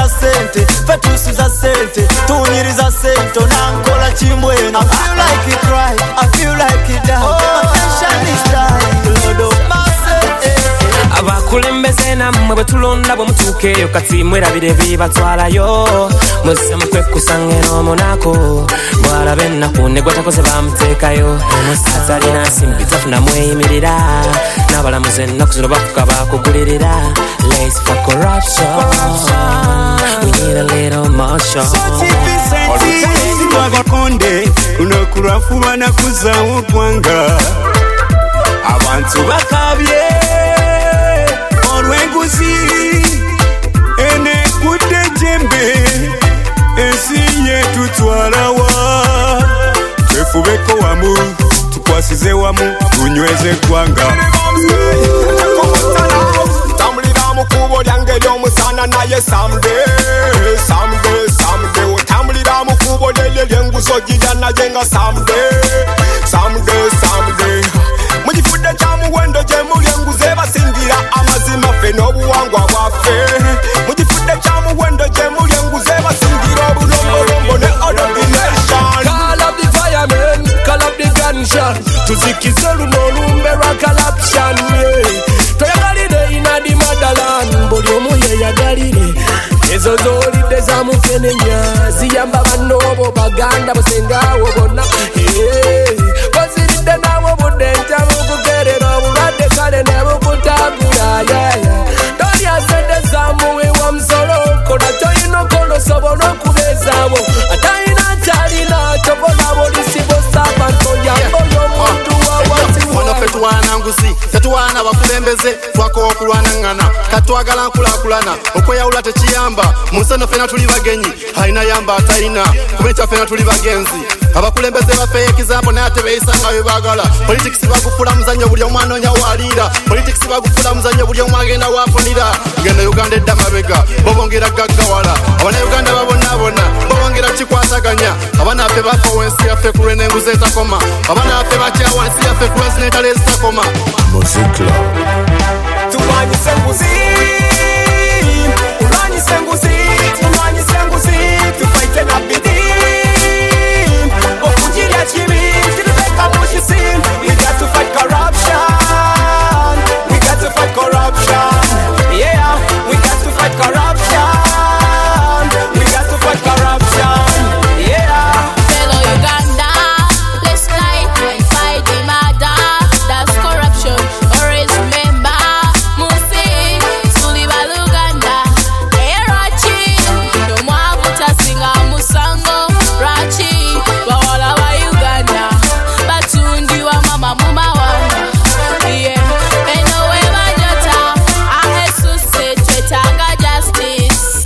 tukolera sente fetusuza sente tunyiriza sente nankola chimbwena. I feel like it cry, I feel like it die. Attention is dying, Lord of mercy. Abakulembeze nammwe betulonda bwe mutuukeyo kati mwerabire bibatwalayo mwese mukwekusange n'omunako bwalaba ennaku ne gwatakoze bamuteekayo omusaza alina nsimbi tafuna mweyimirira n'abalamuzi ennaku zino bafuka bakugulirira. Let's for corruption, we need a little more show. Wabakonde kuno kulwafuba na kuzaawo gwanga abantu bakabye olw'enguzi enekudde jembe ensi yetu twalawa twefubeko wamu tukwasize wamu tunyweze eggwanga. Tambulira mu kkubo lyange ery'omusana naye someday otambulira mu kkubo lyeryo ly'enguzi ojjira naye nga someday mugifudde kya muwendo gye muli enguzi ebasingira amazima ffe n'obuwangwa bwaffe. Mugifudde kya muwendo gye muli enguzi ebasingira obulombolombo ne ordination. Call up the firemen, call up the gunshot. Tuzikize luno olumbe lwa corruption. Toyagalire ina di madaland, buli omu yeyagalire. Ezo zolidde za mukenenya ziyamba banno bo baganda busengawo bonna. Baziridde nawo budde ntamu kugerera obulwadde kale ne bukutambula. Tolya sente zamuwewa musolo kola toyina okola osobola okubeezaawo atayina kyalina tobola bolisibo sabantu yambo y'omuntu wawaziwa. Wano ffe tuwaana nguzi tetuwaana bakulembeze twakowa okulwanangana katwagala nkulaakulana okweyawula tekiyamba mu nsi eno ffena tuli bagenyi alina yamba atalina kubenkya ffena tuli bagenzi. Abakulembeze baffe ekizambo naye ate beeyisa nga bye baagala. Politikisi bagufula muzannyo buli omu anoonya waliira. Politikisi bagufula muzannyo buli omu agenda waafunira. Genda Uganda edda mabega bobongera gaggawala abanayuganda babonaabona bobongera kikwataganya. Abaana baffe bafa wensi yaffe ku lw'enenguzi etakoma. Abaana baffe bakyawa ensi yaffe ku lw'ensinentalo ezitakoma. Muzikla Tulwanyise enguzi, tulwanyise enguzi, tulwanyise enguzi, tufaite na bidii okugirya kibi kiribeka mushisi. We got to fight corruption, we got to fight corruption. Yeah, we got to fight corruption, we got to fight corruption. Yeah. Fellow Uganda, let's fight and fight the matter. That's corruption. Always remember, Musi, Suliba Luganda, Rachi, no mwabuta singa musango, Rachi, bawala wa Uganda, batundi wa mama muma wanga. Yeah, eno we majota, ahesuse twetanga justice.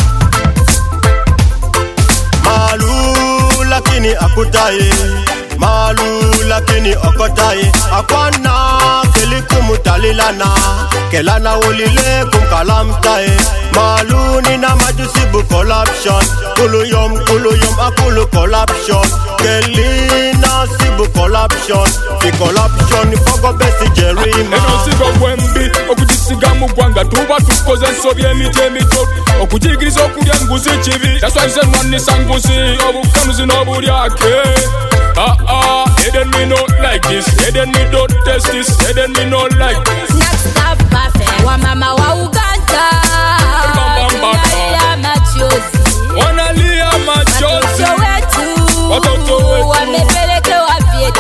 Malu lakini akutaye, malu lakini okotaye. Akwana kelikumtalilana, kelana wolile kumkalamtaye. Malu nina majusibu corruption, kuluyom akulu corruption. Kelina sibu corruption, fi corruption fogo besi jerima. enosiga obwembi okugisiga mu ggwanga tuba tukoze ensobi emito okugiyigiriza okulya enguzi kibi. Taswaize nwanisa nguzi obukanuzi n'obulyake. Eden me not like this, Eden me don't test this, Eden me not like this. Next up, perfect. Wa mama wa Uganda. Tunalia machozi. Wanalia machozi. Watoto wetu. Wamepelekewa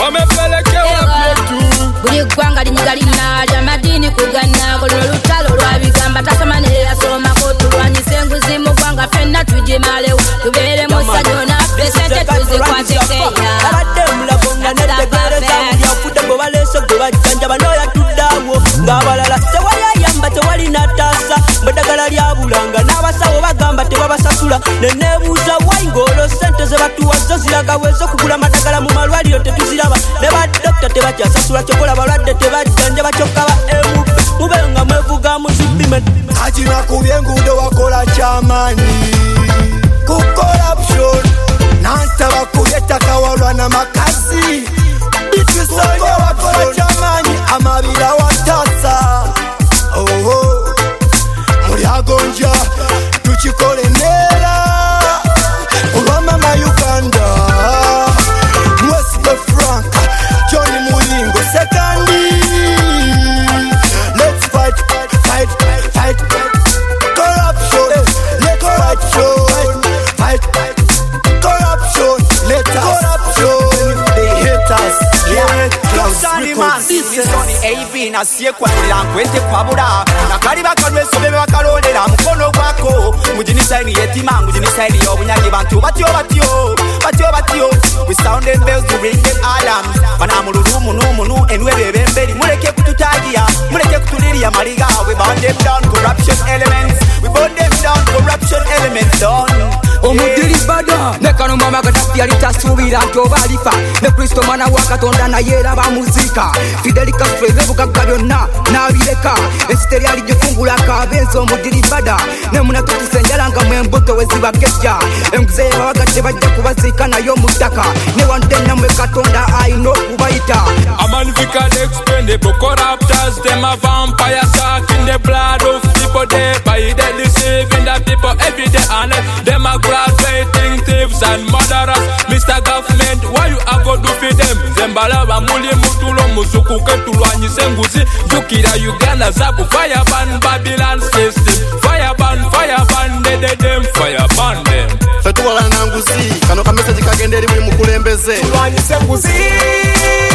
vyetu. Buli ggwanga linyigalina lya madini kugana luno lutalo lwa bigamba tasoma ne yasomako. Tulwanyise enguzi mu ggwanga ffenna tugimalewo tubeere mu ssanyu naffe sente tuzikwatekeya. Abadde mulabonga netegereza byafudde bwe baleese gwe bajjanja bano yatuddawo ng'abalala tewayayamba tewalina taasa mbedagala lyabulanga n'abasawo bagamba tebabasasula. Neneebuuza wayi ng'olwo sente ze batuwazo ziraga bwezo kugula madagala mu malwaliro tetuziraba ne badokita tebakyasasula kyokola balwadde tebajjanja bakyokka ba MUP mube nga mwevuga muzipime. Kajina kubye enguudo wakola kyamaanyi ku corruption nantaba kubye ettaka walwa n'amakazi bitusonye wakola kyamaanyi amabira watasa mulyagonja tukikole na siye kwanira nkwete kwabula nakali bakalwesobe bakalondera mukono gwako mujini saini yetima mujini saini yobunyagi bantu batyo we sound and bells to ring them alarms bana mulurumu numunu enwebe bemberi muleke kututagia muleke kutuliria mariga we burn them down corruption elements we burn them down corruption elements down omudiri bada nekano mama Gaddafi alitasubira ntobalifa ne Kristo mwana wa Katonda na yera bamuzika Fidel Castro ebebuka byonna nabireka esiteri alijifungula kabenzo omudiri bada ne muna tutusenjala nga mwembuto wezibakeja enguze babagate bajja kubazika nayo mutaka ne wande namwe Katonda ayino kubayita Amanifika expendable corruptors them a vampire sucking the blood of people they by they deceiving the people every day and them a graduating thieves and murderers Mr. Government why you a go do for them zembala bamuli mutulo musukuke tulwanyise nguzi jukira Uganda zabu fire ban Babylon system fire ban them fire ban them fetuwala nanguzi kano ka message kagenderi buli mukulembeze tulwanyise nguzi